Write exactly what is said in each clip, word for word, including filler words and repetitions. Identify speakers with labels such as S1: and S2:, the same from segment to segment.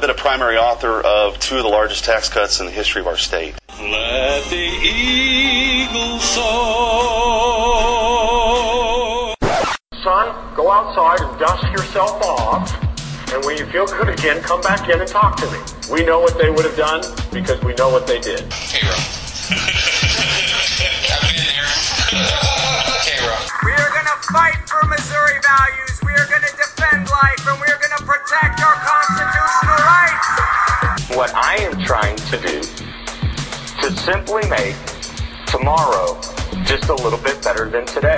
S1: been a primary author of two of the largest tax cuts in the history of our state.
S2: Let the eagles soar.
S3: Son, go outside and dust yourself off. And when you feel good again, come back in and talk to me. We know what they would have done because we know what they did.
S4: K-Rock. I've been there. K-Rock.
S5: We are going to fight for Missouri values. We are going to defend life, and we are going to protect our constitutional rights.
S3: What I am trying to do to simply make tomorrow just a little bit better than today.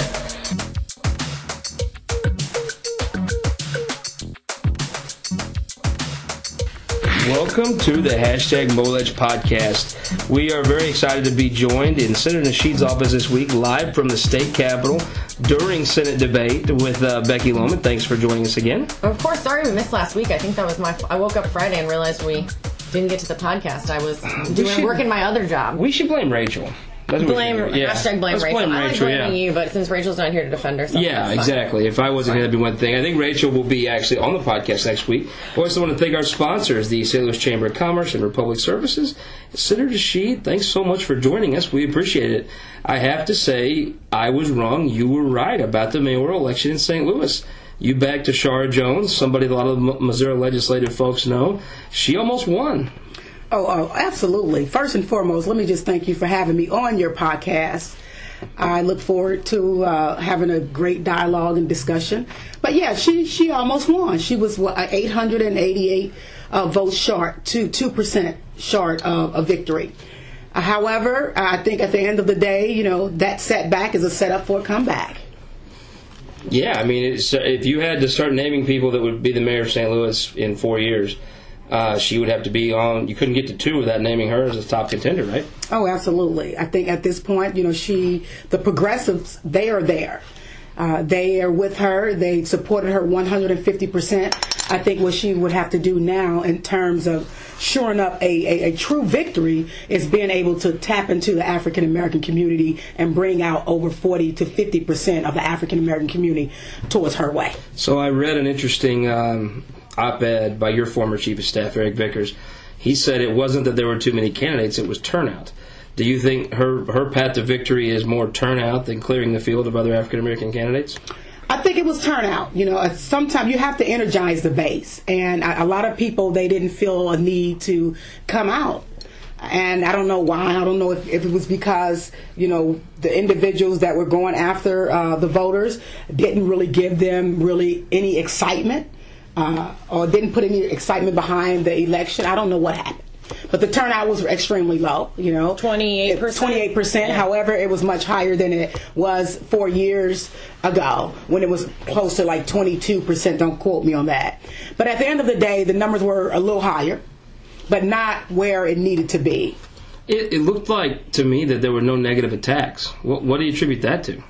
S6: Welcome to the Hashtag Moledge podcast. We are very excited to be joined in Senator Nasheed's office this week, live from the state capitol during Senate debate with uh, Becky Lohman. Thanks for joining us again.
S7: Of course, sorry we missed last week. I think that was my. I woke up Friday and realized we didn't get to the podcast. I was doing
S6: should,
S7: working my other job.
S6: We should blame Rachel. That's
S7: blame
S6: yeah.
S7: hashtag blame
S6: Let's
S7: Rachel.
S6: Blame
S7: I like
S6: Rachel,
S7: blaming
S6: yeah.
S7: you, but since Rachel's not here to defend herself,
S6: yeah,
S7: that's
S6: exactly.
S7: fine.
S6: If I wasn't here, that'd be one thing. I think Rachel will be actually on the podcast next week. I also want to thank our sponsors, the Saint Louis Chamber of Commerce and Republic Services. Senator Nasheed, thanks so much for joining us. We appreciate it. I have to say, I was wrong. You were right about the mayoral election in Saint Louis. You backed Tashara Jones, somebody a lot of the Missouri legislative folks know. She almost won.
S8: Oh, oh, absolutely. First and foremost, let me just thank you for having me on your podcast. I look forward to uh, having a great dialogue and discussion. But yeah, she she almost won. She was what, eight hundred eighty-eight uh, votes short, to two percent short of a victory. Uh, however, I think at the end of the day, you know, that setback is a setup for a comeback.
S6: Yeah, I mean, it's, if you had to start naming people that would be the mayor of Saint Louis in four years, Uh, she would have to be on. You couldn't get to two without naming her as a top contender, right?
S8: Oh, absolutely. I think at this point, you know, she, the progressives, they are there. Uh, they are with her. They supported her one hundred fifty percent. I think what she would have to do now in terms of shoring up a, a, a true victory is being able to tap into the African American community and bring out over forty to fifty percent of the African American community towards her way.
S6: So I read an interesting um, op-ed by your former chief of staff, Eric Vickers. He said it wasn't that there were too many candidates, it was turnout. Do you think her, her path to victory is more turnout than clearing the field of other African-American candidates?
S8: I think it was turnout. You know, sometimes you have to energize the base. And a lot of people, they didn't feel a need to come out. And I don't know why. I don't know if, if it was because, you know, the individuals that were going after uh, the voters didn't really give them really any excitement. Uh, or didn't put any excitement behind the election. I don't know what happened. But the turnout was extremely low, you know.
S7: twenty-eight percent.
S8: twenty-eight percent. Yeah. However, it was much higher than it was four years ago when it was close to like twenty-two percent. Don't quote me on that. But at the end of the day, the numbers were a little higher, but not where it needed to be.
S6: It, it looked like to me that there were no negative attacks. What, what do you attribute that to?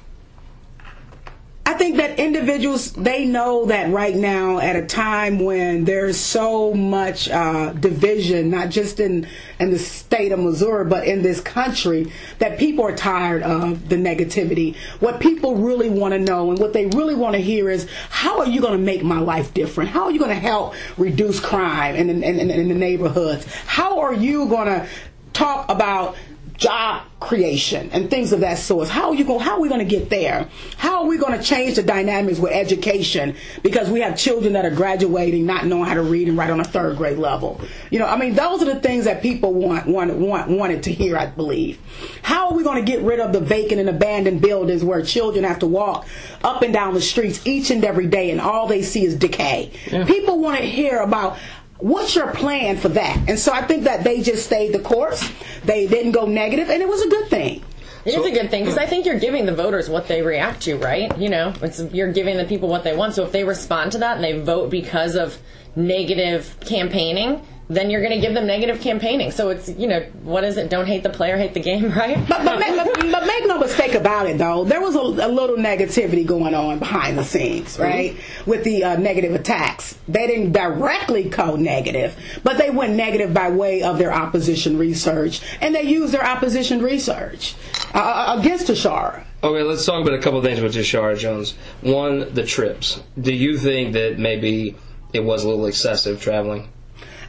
S8: I think that individuals, they know that right now at a time when there's so much uh, division, not just in, in the state of Missouri, but in this country, that people are tired of the negativity. What people really want to know and what they really want to hear is, how are you going to make my life different? How are you going to help reduce crime in, in, in, in the neighborhoods? How are you going to talk about job creation and things of that sort? How are you go? How are we going to get there? How are we going to change the dynamics with education? Because we have children that are graduating not knowing how to read and write on a third grade level. You know, I mean, those are the things that people want want want wanted to hear, I believe. How are we going to get rid of the vacant and abandoned buildings where children have to walk up and down the streets each and every day and all they see is decay? Yeah. People want to hear about, what's your plan for that? And so I think that they just stayed the course. They didn't go negative, and it was a good thing.
S7: It is a good thing, because I think you're giving the voters what they react to, right? You know, it's, you're giving the people what they want. So if they respond to that and they vote because of negative campaigning, then you're going to give them negative campaigning. So it's, you know, what is it? Don't hate the player, hate the game, right?
S8: But, but, make, but, but make no mistake about it, though. There was a, a little negativity going on behind the scenes, right? Mm-hmm. With the uh, negative attacks. They didn't directly code negative, but they went negative by way of their opposition research. And they used their opposition research uh, against Tashara.
S6: Okay, let's talk about a couple of things with Tashara Jones. One, the trips. Do you think that maybe it was a little excessive traveling?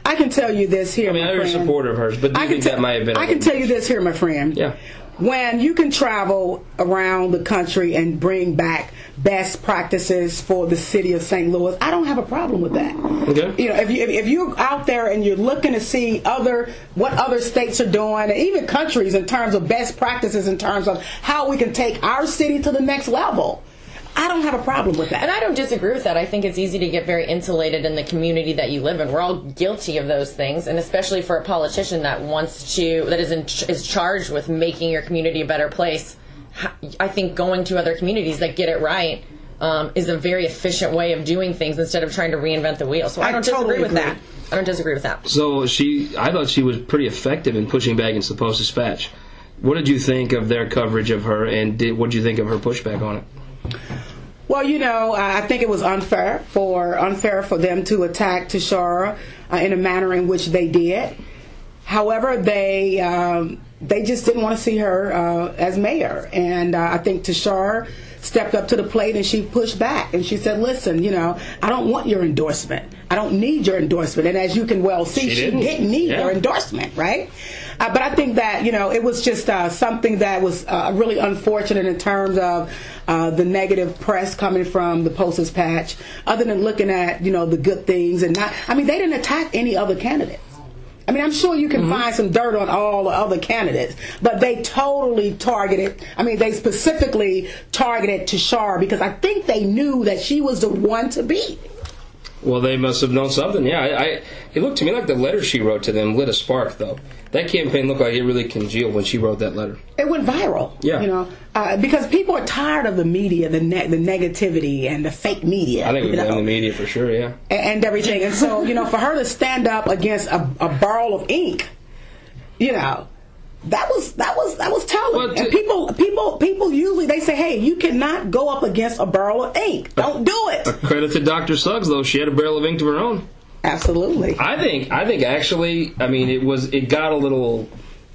S8: I can tell you this here,
S6: I mean,
S8: my
S6: I know you're a
S8: friend.
S6: supporter of hers, but do you
S8: I
S6: think
S8: can
S6: that might have been... a
S8: I can
S6: little-
S8: tell you this here, my friend.
S6: Yeah.
S8: When you can travel around the country and bring back best practices for the city of Saint Louis, I don't have a problem with that.
S6: Okay.
S8: You know, if you if you're out there and you're looking to see other what other states are doing, and even countries in terms of best practices, in terms of how we can take our city to the next level, I don't have a problem with that.
S7: And I don't disagree with that. I think it's easy to get very insulated in the community that you live in. We're all guilty of those things, and especially for a politician that wants to, that is in, is charged with making your community a better place. I think going to other communities that get it right um, is a very efficient way of doing things instead of trying to reinvent the wheel. So I,
S8: I
S7: don't
S8: totally
S7: disagree with
S8: agree.
S7: that. I don't disagree with that.
S6: So she, I thought she was pretty effective in pushing back against the Post-Dispatch. What did you think of their coverage of her, and did, what did you think of her pushback on it?
S8: Well, you know, I think it was unfair for unfair for them to attack Tashara uh, in a manner in which they did. However, they um, they just didn't want to see her uh, as mayor, and uh, I think Tashara stepped up to the plate and she pushed back and she said, "Listen, you know, I don't want your endorsement. I don't need your endorsement." And as you can well see,
S6: She
S8: she
S6: didn't.
S8: didn't, need
S6: Yeah.
S8: her endorsement, right? Uh, but I think that, you know, it was just uh, something that was uh, really unfortunate in terms of uh, the negative press coming from the Post-Dispatch, other than looking at, you know, the good things and not, I mean, they didn't attack any other candidates. I mean, I'm sure you can find some dirt on all the other candidates, but they totally targeted, I mean, they specifically targeted Tashara because I think they knew that she was the one to beat.
S6: Well, they must have known something. Yeah, I, I, it looked to me like the letter she wrote to them lit a spark, though. That campaign looked like it really congealed when she wrote that letter.
S8: It went viral.
S6: Yeah.
S8: You know, uh, because people are tired of the media, the ne- the negativity and the fake media.
S6: I think we
S8: you
S6: blame
S8: know,
S6: the media for sure, yeah.
S8: and, and everything. And so, you know, for her to stand up against a, a barrel of ink, you know, that was that was that was telling.
S6: Well, to-
S8: and people people people usually they say, hey, you cannot go up against a barrel of ink. Don't do it.
S6: Credit to Doctor Suggs, though. She had a barrel of ink to her own.
S8: Absolutely.
S6: I think, I think actually, I mean, it was, it got a little,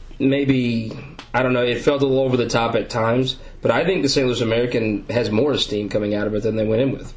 S6: maybe, I don't know, it felt a little over the top at times, but I think the Saint Louis American has more esteem coming out of it than they went in with.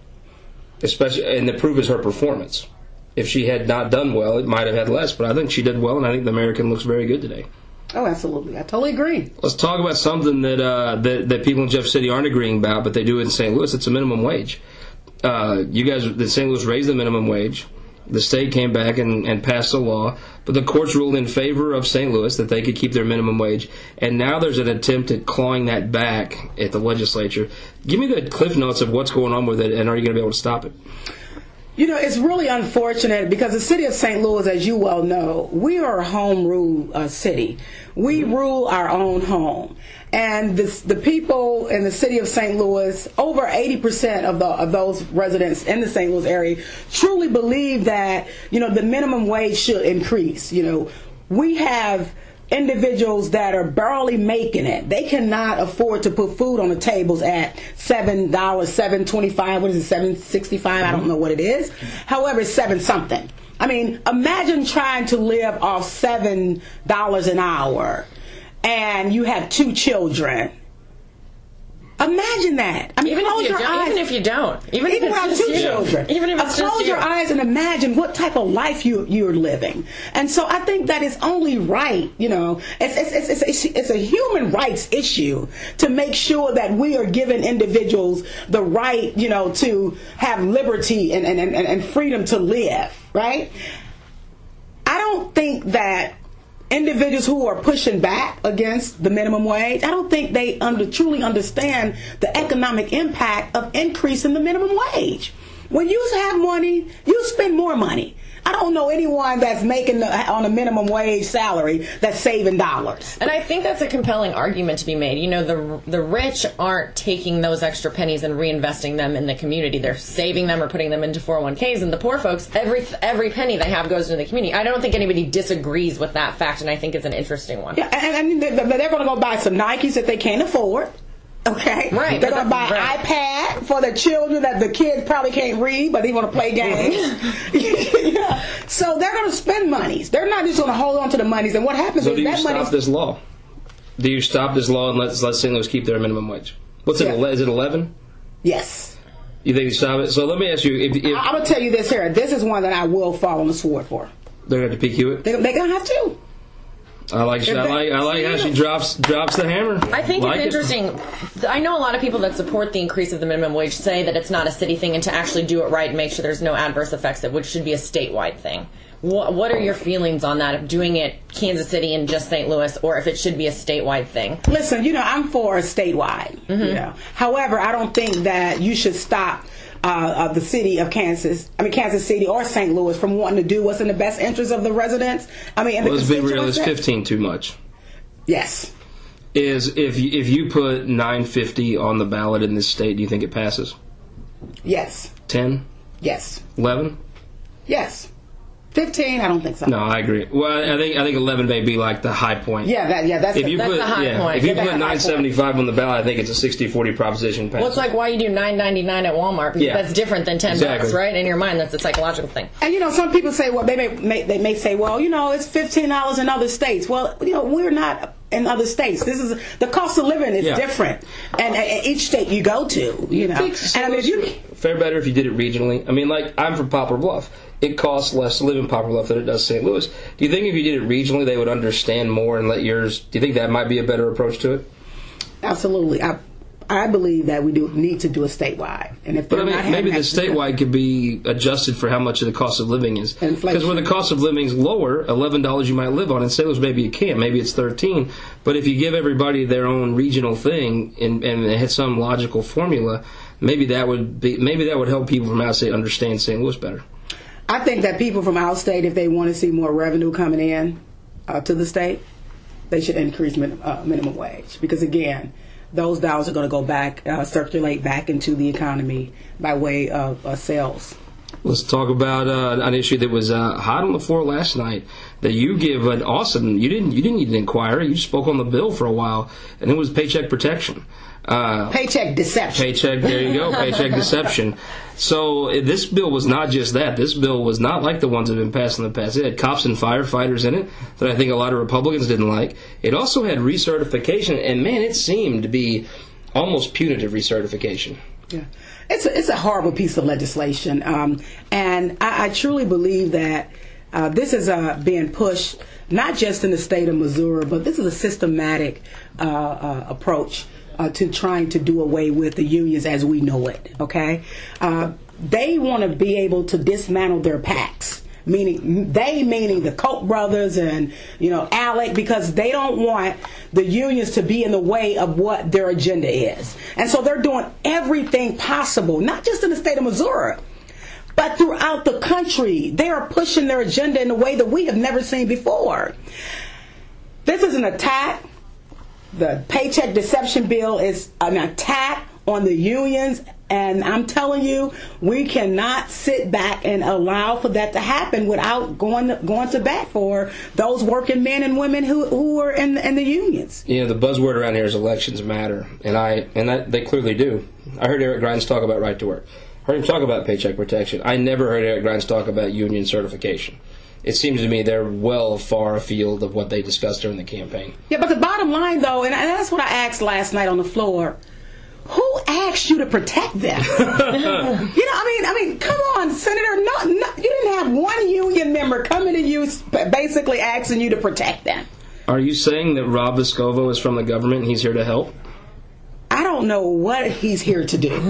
S6: Especially, and the proof is her performance. If she had not done well, it might have had less, but I think she did well, and I think the American looks very good today.
S8: Oh, absolutely. I totally agree.
S6: Let's talk about something that, uh, that that people in Jeff City aren't agreeing about, but they do it in Saint Louis. It's a minimum wage. Uh, you guys, the Saint Louis raised the minimum wage. The state came back and, and passed a law, but the courts ruled in favor of Saint Louis that they could keep their minimum wage. And now there's an attempt at clawing that back at the legislature. Give me the cliff notes of what's going on with it, and are you going to be able to stop it?
S8: You know, it's really unfortunate because the city of Saint Louis, as you well know, we are a home rule uh, city. We rule our own home. And this, the people in the city of Saint Louis, over eighty percent of, the, of those residents in the Saint Louis area truly believe that, you know, the minimum wage should increase. You know, we have individuals that are barely making it. They cannot afford to put food on the tables at seven dollars, seven twenty-five. What is it, seven sixty-five? I don't know what it is. However, it's seven something. I mean, imagine trying to live off seven dollars an hour, and you have two children. Imagine that. I mean,
S7: Even
S8: close
S7: if you
S8: your
S7: don't.
S8: eyes.
S7: Even if you don't. Even,
S8: Even
S7: if
S8: without
S7: it's
S8: two
S7: just you.
S8: children.
S7: Even if
S8: Uh,
S7: it's
S8: close
S7: just
S8: your
S7: you.
S8: eyes and imagine what type of life you you're living. And so I think that it's only right, you know, it's it's it's it's, it's a human rights issue to make sure that we are giving individuals the right, you know, to have liberty and and, and, and freedom to live, right? I don't think that individuals who are pushing back against the minimum wage, I don't think they under, truly understand the economic impact of increasing the minimum wage. When you have money, you spend more money. I don't know anyone that's making the, on a minimum wage salary that's saving dollars.
S7: And I think that's a compelling argument to be made. You know, the the rich aren't taking those extra pennies and reinvesting them in the community. They're saving them or putting them into four oh one k's. And the poor folks, every every penny they have goes into the community. I don't think anybody disagrees with that fact, and I think it's an interesting one.
S8: Yeah, and, and they're going to go buy some Nikes that they can't afford. Okay,
S7: Right.
S8: They're gonna buy
S7: Right.
S8: iPad for the children that the kids probably can't read, but they want to play games. Yeah. So they're gonna spend monies. They're not just gonna hold on to the monies. And what happens
S6: So
S8: is
S6: do you
S8: that money.
S6: stop this law? Do you stop this law and let, let Saint Louis keep their minimum wage? What's it,
S8: Yeah.
S6: ele- is it eleven?
S8: Yes.
S6: You think you stop it? So let me ask you, if, if
S8: I, I'm gonna tell you this here. This is one that I will fall on the sword for.
S6: They're going to P Q it?
S8: They're, they're going to have to.
S6: I like I like I like how she drops drops the hammer.
S7: I think
S6: like
S7: it's interesting. It. I know a lot of people that support the increase of the minimum wage say that it's not a city thing, and to actually do it right and make sure there's no adverse effects, which should be a statewide thing. What, what are your feelings on that, of doing it Kansas City and just Saint Louis, or if it should be a statewide thing?
S8: Listen, you know, I'm for a statewide.
S7: Mm-hmm.
S8: You know. However, I don't think that you should stop Uh, of the city of Kansas, I mean Kansas City or Saint Louis from wanting to do what's in the best interest of the residents. I mean, and
S6: well,
S8: the
S6: let's be real. Is fifteen too much?
S8: Yes.
S6: Is if you, if you put nine fifty on the ballot in this state, do you think it passes?
S8: Yes.
S6: ten?
S8: Yes.
S6: eleven?
S8: Yes. fifteen? I don't think so.
S6: No, I agree. Well, I think I think eleven may be like the high point.
S8: Yeah, that yeah, that's
S6: if
S8: the,
S6: you
S8: that's
S6: put,
S8: the high
S6: yeah,
S8: point.
S6: If you
S8: yeah,
S6: put nine seventy-five on the ballot, I think it's a sixty forty proposition.
S7: Well, it's like why you do nine ninety-nine at Walmart, because
S6: yeah.
S7: that's different than ten
S6: exactly.
S7: bucks, right? In your mind, that's a psychological thing.
S8: And you know, some people say, well, they may, may they may say, well, you know, it's fifteen dollars in other states. Well, you know, we're not in other states. This is the cost of living is
S6: yeah.
S8: different, and, and each state you go to, you know.
S6: So
S8: and I mean, if you
S6: fare better if you did it regionally. I mean, like I'm from Poplar Bluff. It costs less to live in Poplar Bluff than it does Saint Louis. Do you think if you did it regionally, they would understand more and let yours? Do you think that might be a better approach to it?
S8: Absolutely. I I believe that we do need to do a statewide, and if
S6: but I mean,
S8: not
S6: maybe the
S8: that,
S6: statewide could be adjusted for how much of the cost of living is. Because when the cost of living is lower, eleven dollars you might live on. In Saint Louis, maybe you can't. Maybe it's thirteen. But if you give everybody their own regional thing and and it hit some logical formula, maybe that would be maybe that would help people from out of state understand Saint Louis better.
S8: I think that people from out of state, if they want to see more revenue coming in uh, to the state, they should increase min- uh, minimum wage, because again, those dollars are going to go back, uh, circulate back into the economy by way of uh, sales.
S6: Let's talk about uh, an issue that was uh, hot on the floor last night. That you give an awesome. You didn't. You didn't need an inquiry. You spoke on the bill for a while, and it was paycheck protection. Uh,
S8: paycheck deception.
S6: Paycheck. There you go. Paycheck deception. So uh, this bill was not just that. This bill was not like the ones that have been passed in the past. It had cops and firefighters in it that I think a lot of Republicans didn't like. It also had recertification, and man, it seemed to be almost punitive recertification.
S8: Yeah. It's a, it's a horrible piece of legislation, um, and I, I truly believe that uh, this is uh, being pushed not just in the state of Missouri, but this is a systematic uh, uh, approach uh, to trying to do away with the unions as we know it. Okay, uh, they want to be able to dismantle their PACs. Meaning they, meaning the Koch brothers and you know Alec, because they don't want the unions to be in the way of what their agenda is, and so they're doing everything possible, not just in the state of Missouri, but throughout the country. They are pushing their agenda in a way that we have never seen before. This is an attack. The paycheck deception bill is an attack on the unions. And I'm telling you, we cannot sit back and allow for that to happen without going to, going to bat for those working men and women who who are in the, in the unions.
S6: You know, the buzzword around here is elections matter, and I and that, they clearly do. I heard Eric Grimes talk about right to work. I heard him talk about paycheck protection. I never heard Eric Grimes talk about union certification. It seems to me they're well far afield of what they discussed during the campaign.
S8: Yeah, but the bottom line, though, and that's what I asked last night on the floor. Who asked you to protect them? you know, I mean, I mean, come on, Senator. No, no, you didn't have one union member coming to you, basically asking you to protect them.
S6: Are you saying that Rob Vescovo is from the government and he's here to help?
S8: I don't know what he's here to do.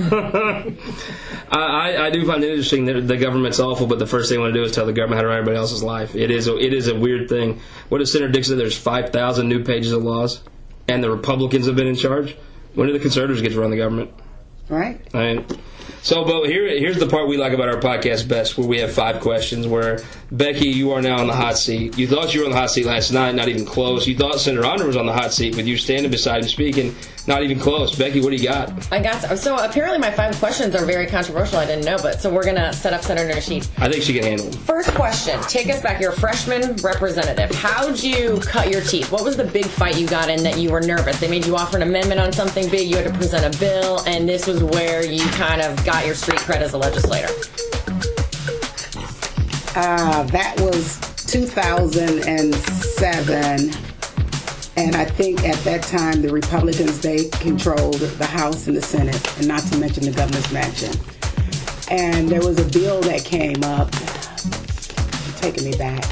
S6: I, I do find it interesting that the government's awful, but the first thing they want to do is tell the government how to run everybody else's life. It is a, it is a weird thing. What does Senator Dick say? There's five thousand new pages of laws, and the Republicans have been in charge. When do the conservatives get to run the government?
S8: Right.
S6: I mean, so, but here, here's the part we like about our podcast best, where we have five questions, where, Becky, you are now on the hot seat. You thought you were on the hot seat last night, not even close. You thought Senator Honor was on the hot seat with you standing beside him speaking, not even close. Becky, what do you got?
S7: I got so apparently my five questions are very controversial. I didn't know, but so we're going to set up Senator Nasheed.
S6: I think she can handle them.
S7: First question, take us back. You're a freshman representative. How'd you cut your teeth? What was the big fight you got in that you were nervous? They made you offer an amendment on something big. You had to present a bill, and this was where you kind of got your street cred as a legislator.
S8: Uh, that was two thousand seven, and I think at that time the Republicans, they controlled the House and the Senate, and not to mention the governor's mansion. And there was a bill that came up, taking me back.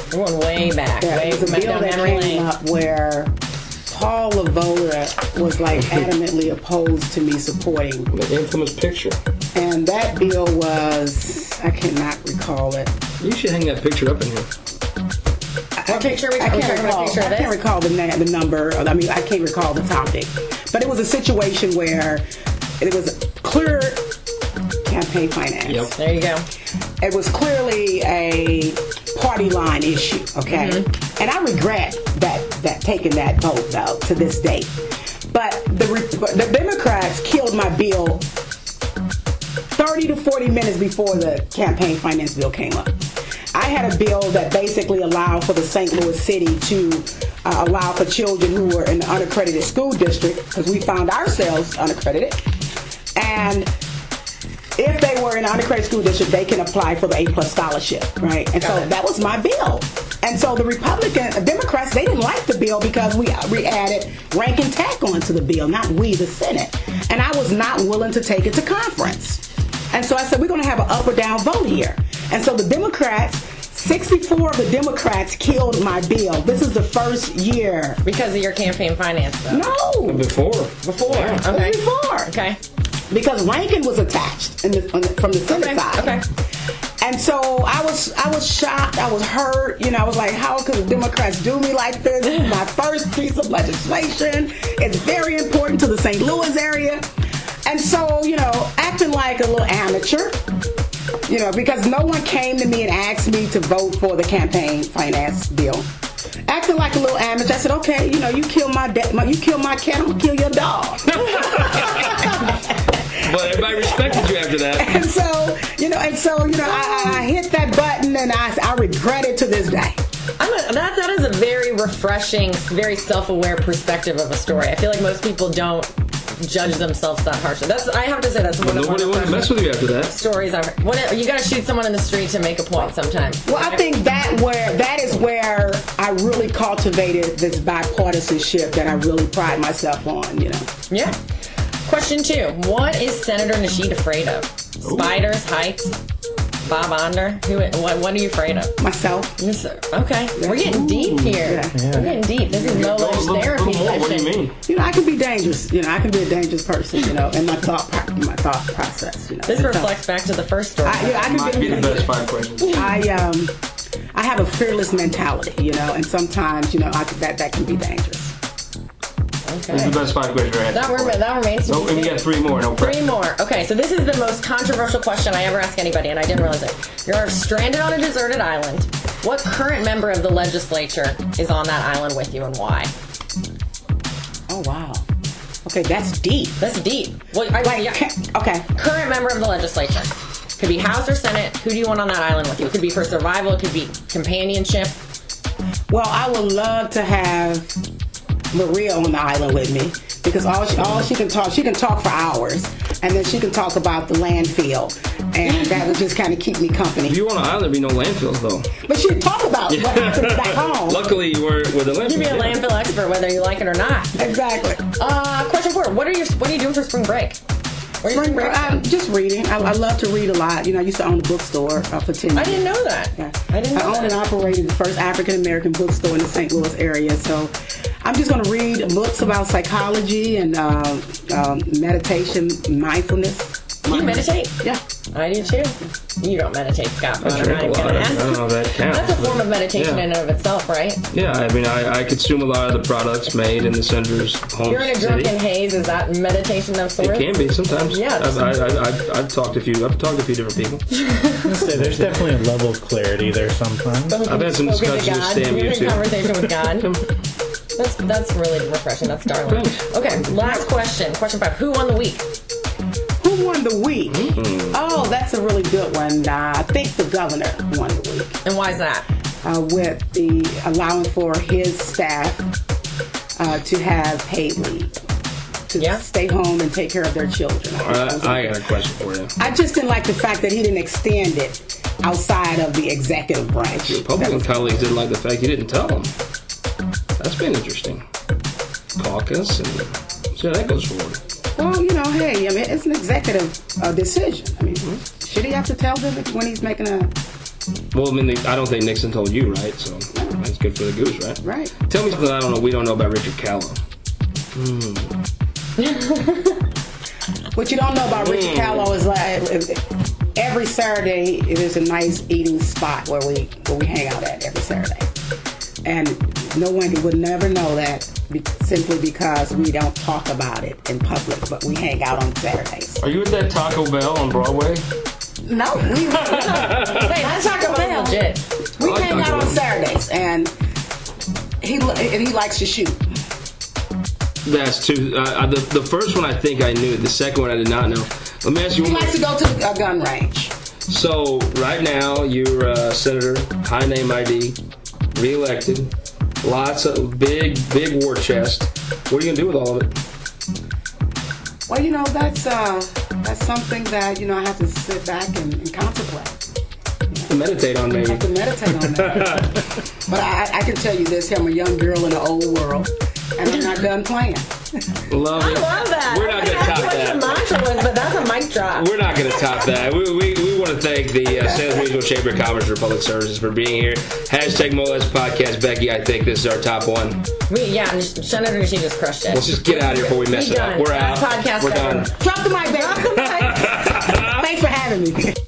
S7: We're going way back.
S8: Yeah,
S7: way
S8: it was a
S7: back
S8: bill
S7: down
S8: that
S7: memory
S8: came
S7: lane.
S8: up where Paul Lavola was like adamantly opposed to me supporting.
S6: The infamous picture.
S8: And that bill was, I cannot recall it.
S6: You should hang that picture up in here.
S7: What picture are we
S8: I
S7: talking
S8: can't
S7: about?
S8: recall.
S7: A picture of
S8: I can't
S7: this?
S8: recall the na- the number. I mean, I can't recall the topic. But it was a situation where it was clear campaign finance.
S6: Yep.
S7: There you go.
S8: It was clearly a party line issue. Okay,
S7: Mm-hmm.
S8: and I regret that that taking that vote though to this day. But the re- the Democrats killed my bill thirty to forty minutes before the campaign finance bill came up. I had a bill that basically allowed for the Saint Louis City to uh, allow for children who were in the unaccredited school district, because we found ourselves unaccredited, and if they were in an unaccredited school district, they can apply for the A plus scholarship, right? And so that was my bill. And so the Republican, uh, Democrats, they didn't like the bill because we we added rank and tack onto the bill, not we, the Senate. And I was not willing to take it to conference. And so I said, we're going to have an up or down vote here. And so the Democrats, sixty-four of the Democrats killed my bill. This is the first year.
S7: Because of your campaign finance, though.
S8: No.
S6: Before.
S7: Before.
S8: It was
S7: Okay.
S8: Before.
S7: Okay.
S8: Because Rankin was attached in the, on the, from the Senate
S7: Okay.
S8: side.
S7: Okay.
S8: And so I was I was shocked. I was hurt. You know, I was like, how could the Democrats do me like this? This is my first piece of legislation. It's very important to the Saint Louis area. And so, you know, acting like a little amateur, you know, because no one came to me and asked me to vote for the campaign finance bill. Acting like a little amateur, I said, okay, you know, you kill my, de- my you kill my cat, I'm gonna kill your dog.
S6: But everybody respected you after that.
S8: And so, you know, and so, you know, I, I hit that button and I, I regret it to this day.
S7: I'm a, that that is a very refreshing, very self-aware perspective of a story. I feel like most people don't judge themselves that harshly. That's I have to say that's one of the
S6: Nobody wanted to mess with you after that.
S7: stories I've heard. What, you got to shoot someone in the street to make a point sometimes.
S8: Well, I think that where that is where I really cultivated this bipartisanship that I really pride myself on, you know.
S7: Yeah. Question two. What is Senator Nasheed afraid of? Spiders, heights, Bob Onder? Who? What, what are you afraid of?
S8: Myself.
S7: Yes, sir. Okay. We're getting deep here.
S8: Yeah.
S7: We're getting deep. This is no lunch therapy session.
S6: What do you mean?
S8: You know, I can be dangerous. You know, I can be a dangerous person, you know, in my thought pro- my thought process, you know.
S7: This
S8: And so,
S7: reflects back to the first story.
S8: I, yeah, I can
S6: Might be the best five questions.
S8: I um I have a fearless mentality, you know, and sometimes, you know, I, that that can be dangerous.
S6: This is
S7: Okay.
S6: the best five questions you're
S7: That,
S6: asking.
S7: rem- that remains to
S6: Oh,
S7: be
S6: and you
S7: seen.
S6: got three more. No
S7: Three
S6: pressure.
S7: more. Okay, so this is the most controversial question I ever ask anybody, and I didn't realize it. You're stranded on a deserted island. What current member of the legislature is on that island with you, and why?
S8: Oh wow. Okay, that's deep.
S7: That's deep. Well, I,
S8: Like,
S7: yeah.
S8: ca- okay.
S7: Current member of the legislature. Could be House or Senate. Who do you want on that island with you? It could be for survival. It could be companionship.
S8: Well, I would love to have Maria on the island with me because all she, all she can talk, she can talk for hours, and then she can talk about the landfill, and that would just kind of keep me company.
S6: If you want an island, there'd be no landfills, though.
S8: But she'd talk about what happens back home.
S6: Luckily, you were with a landfill.
S7: You'd be a
S6: yeah.
S7: landfill expert, whether you like it or not.
S8: Exactly.
S7: Uh, question four. What are your What are you doing for spring break? Where are you spring break?
S8: I'm just reading. I, I love to read a lot. You know, I used to own a bookstore uh, for ten years.
S7: I didn't know that.
S8: Yeah.
S7: I didn't know
S8: I owned
S7: that.
S8: and operated the first African American bookstore in the Saint Louis area. So I'm just going to read books about psychology and uh, um, meditation, mindfulness.
S7: Do you meditate?
S8: Yeah.
S7: I do too. You don't meditate, Scott. But
S6: I
S7: I'm
S6: drink
S7: not
S6: a
S7: even
S6: lot.
S7: gonna
S6: I
S7: ask.
S6: don't know if that counts.
S7: That's a form
S6: but-
S7: of meditation
S6: yeah.
S7: in and of itself, right?
S6: Yeah, I mean, I, I consume a lot of the products made in the senator's home
S7: You're in a
S6: city.
S7: drunken haze. Is that meditation of sorts?
S6: It can be sometimes.
S7: Yeah.
S6: I've, I, I, I've, I've talked to a few. I've talked to a few different people.
S9: Say, there's definitely a level of clarity there sometimes.
S6: I've had some
S7: Spoken to
S6: discussions with
S7: God.
S6: Stan
S7: You're in
S6: Busey.
S7: conversation with God. That's that's really refreshing. That's darling.
S6: Thanks.
S7: Okay, last question. Question five. Who won the week?
S8: Who won the week? Oh, that's a really good one. Uh, I think the governor won the week
S7: And why is that?
S8: uh, with the allowing for his staff uh, to have paid leave, to
S7: Yeah.
S8: stay home and take care of their children.
S6: I, I got a question for you.
S8: I just didn't like the fact that he didn't extend it outside of the executive branch.
S6: Republican colleagues didn't like the fact you didn't tell them. That's been interesting. Caucus and see how that goes forward.
S8: Well, you know, hey, I mean, it's an executive uh, decision. I mean, should he have to tell them when he's making a
S6: Well, I mean, I don't think Nixon told you, right? So that's good for the goose, right?
S8: Right.
S6: Tell me something I don't know. We don't know about Richard Callow. Mm.
S8: What you don't know about Richard
S6: Mm.
S8: Callow is like every Saturday it is a nice eating spot where we where we hang out at every Saturday, and no one would never know that be, simply because we don't talk about it in public, but we hang out on Saturdays.
S6: Are you at that Taco Bell on Broadway?
S8: No, we
S7: Wait, that's Taco Bell. Legit.
S8: we
S6: I like
S8: hang
S6: Taco
S8: out on
S6: Bell.
S8: Saturdays, and he and he likes to shoot.
S6: That's two. Uh, the the first one I think I knew. The second one I did not know. Let me ask you
S8: He
S6: one more.
S8: likes to go to a gun range.
S6: So right now you're a senator, high name I D, reelected, lots of big big war chest. What are you gonna do with all of it?
S8: Well, you know, that's uh, that's something that, you know, I have to sit back and, and contemplate.
S6: Meditate on
S8: I
S6: maybe.
S8: have to meditate on that. But I, I can tell you this, I'm a young girl in the old world, and I'm not done playing.
S6: Love
S7: I
S6: it.
S7: love that.
S6: We're not gonna top
S7: That's
S6: that.
S7: what the mantra was, but that's a mic drop.
S6: We're not going to top that. We, we, we want to thank the uh, Saint Louis Regional Chamber of Commerce and Public Services for being here. Hashtag M O L E S Podcast. Becky, I think this is our top one.
S7: We, yeah, Senator, she just crushed it.
S6: Let's just get out of here before we mess
S7: We
S6: it up.
S7: done.
S6: We're out.
S7: Podcast
S6: We're
S7: ever.
S6: done.
S8: Drop the mic, baby.
S7: Drop the mic.
S8: Thanks for having me.